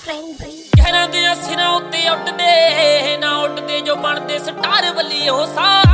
ਕਹਿਰਾਂ ਦੇ ਸਿਰਾਂ ਉੱਤੇ ਉੱਡਦੇ ਨਾ ਉੱਡਦੇ ਜੋ ਬਣਦੇ ਸਟਾਰ ਵੱਲੀ ਉਹ ਸਾ